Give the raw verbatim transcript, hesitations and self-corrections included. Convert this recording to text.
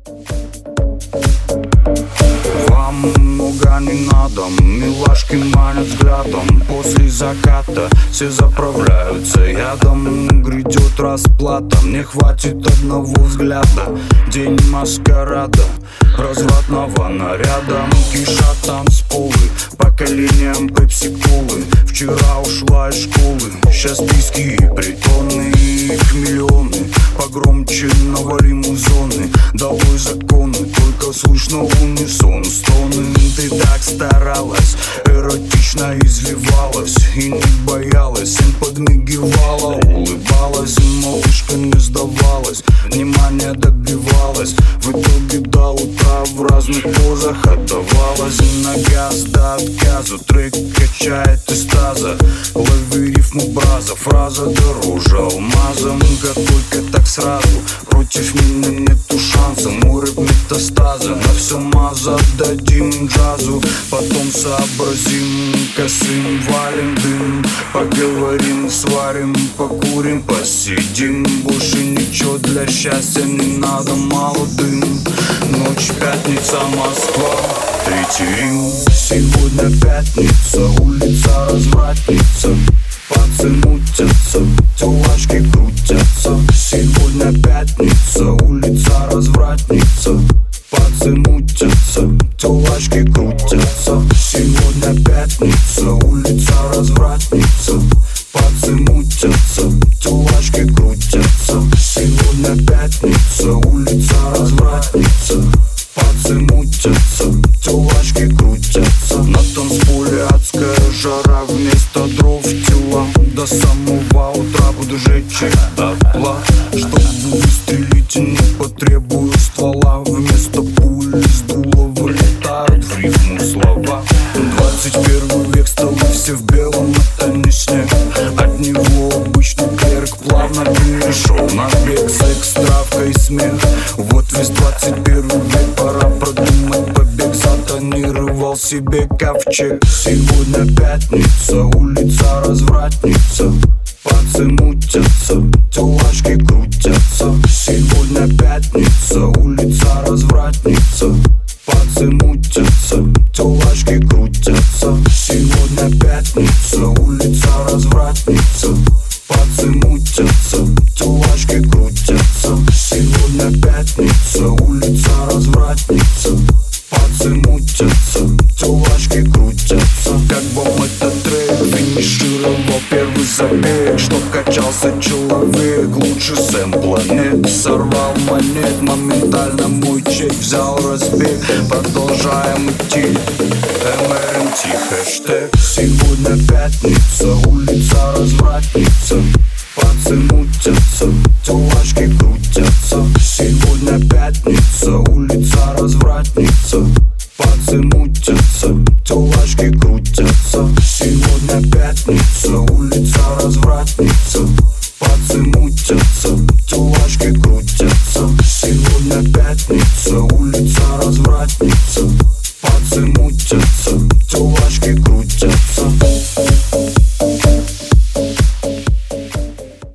Вам много не надо, милашки манят взглядом. После заката все заправляются ядом. Грядет расплата, мне хватит одного взгляда. День маскарада, развратного наряда. Кишат танцполы, поколением пепси-колы. Вчера ушла из школы, сейчас списки и притоны. Их миллионы, погромче навалим у зоны. Долой законы, только слышно в унисон стоны. Ты так старалась, эротично изливалась и не боялась, им подмигивала, улыбалась. Малышка не сдавалась, внимание добивалась. В итоге до утра в разных позах отдавалась. На газ до отказа, трек качает из таза. Лови рифму браза, фраза дороже алмазом. Как только так сразу, против меня нету шанса. Мой рэп метастаза, на все маза отдадим джазу. Потом сообразим, косым валим дым. Поговорим, сварим, покурим, посидим. Больше ничего для счастья не надо, мало дым. Ночь, пятница, Москва, третий Рим. Сегодня пятница, улица развратница. Пацы мутятся, телачки крутятся. Сегодня пятница, улица развратница. Пацы мутятся, телачки крутятся. Сегодня пятница, улица развратница. Пацы мутятся, телачки крутятся. Сегодня пятница, улица развратница. Пацы мутятся, телачки крутятся. На танцполе адская жара, вместо дров тела. До самого утра буду жечь дотла. Чтобы выстрелить, не потребую ствола. Вместо пули с дула вылетают в рифму слова. Двадцать первый век, столы все в белом, это не снег. От него обычный клерк плавно перешел на бег. Секс, травка и смех, вот весь двадцать первый век. Пора продумать побег, затонировал себе ковчег. Сегодня пятница, улица развратница. Пацы мутятся, телачки крутятся. Сегодня пятница, улица развратница. Пацы мутятся, телачки крутятся. Сегодня пятница, улица развратница. Пацы мутятся, телачки крутятся. Сегодня пятница, улица развратница. Пацы мутятся, телачки крутятся. Как бом этот трек финишировал первый забег. Чтоб качался человек, лучше сэмпла нет. Сорвал монет, моментально мой чек взял разбег. Продолжаем идти, эм эр эм ти хэштег. Сегодня пятница, улица развратница. Пацы мутятся, телачки крутятся. Сегодня пятница, улица развратница. Пацы мутятся, телачки крутятся. Сегодня пятница, улица развратница. Пацы мутятся, телачки крутятся. Сегодня пятница, улица развратница.